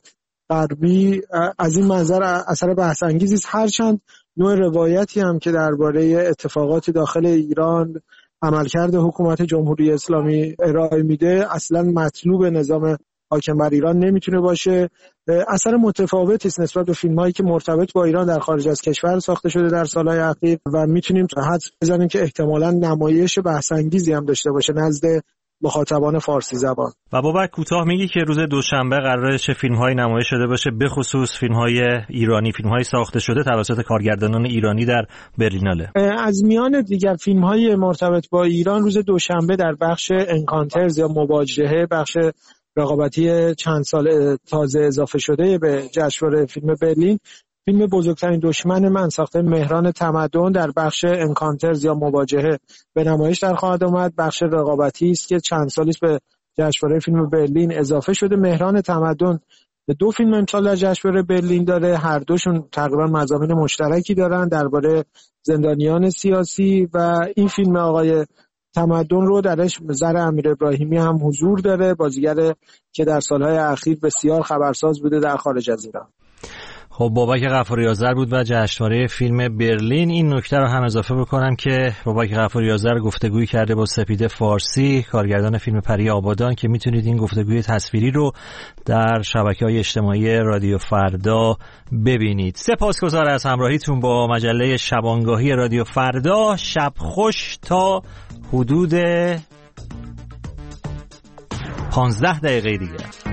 غربی از این منظر اثر بحث انگیزی است، هرچند نوع روایتی هم که درباره اتفاقات داخل ایران عملکرد حکومت جمهوری اسلامی ارائه میده اصلا مطلوب نظام حاکم بر ایران نمیتونه باشه. اثر متفاوتی است نسبت به فیلم‌هایی که مرتبط با ایران در خارج از کشور ساخته شده در سالهای اخیر و میتونیم حدس بزنیم که احتمالاً نمایش بحث‌انگیزی هم داشته باشه نزد مخاطبان فارسی زبان. و بابک کوتاه میگی که روز دوشنبه قراره چه فیلم‌هایی نمایش شده باشه، به خصوص فیلم‌های ایرانی، فیلم‌های ساخته شده توسط کارگردانان ایرانی در برلیناله؟ از میان دیگر فیلم‌های مرتبط با ایران روز دوشنبه در بخش انکانترز یا مواجهه، بخش رقابتی چند سال تازه اضافه شده به جشنواره فیلم برلین، فیلم بزرگترین دشمن من ساخته مهران تمدن در بخش انکانترز یا مواجهه به نمایش در خواهد آمد. بخش رقابتی است که چند سالی است به جشنواره فیلم برلین اضافه شده. مهران تمدن دو فیلم امسال در جشنواره برلین داره، هر دوشون تقریبا مضامین مشترکی دارن درباره زندانیان سیاسی و این فیلم آقای تمدن رو درش زر امیر ابراهیمی هم حضور داره، بازیگر که در سالهای اخیر بسیار خبرساز بوده در خارج از ایران. خب بابک غفوری آذر بود و جشنواره فیلم برلین. این نکته رو هم اضافه بکنم که بابک غفوری آذر گفتگویی کرده با سپیده فارسی، کارگردان فیلم پری آبادان، که میتونید این گفتگوی تصویری رو در شبکه‌های اجتماعی رادیو فردا ببینید. سپاسگزار از همراهیتون با مجله شبانگاهی رادیو فردا. شب خوش تا حدود پانزده دقیقه دیگه.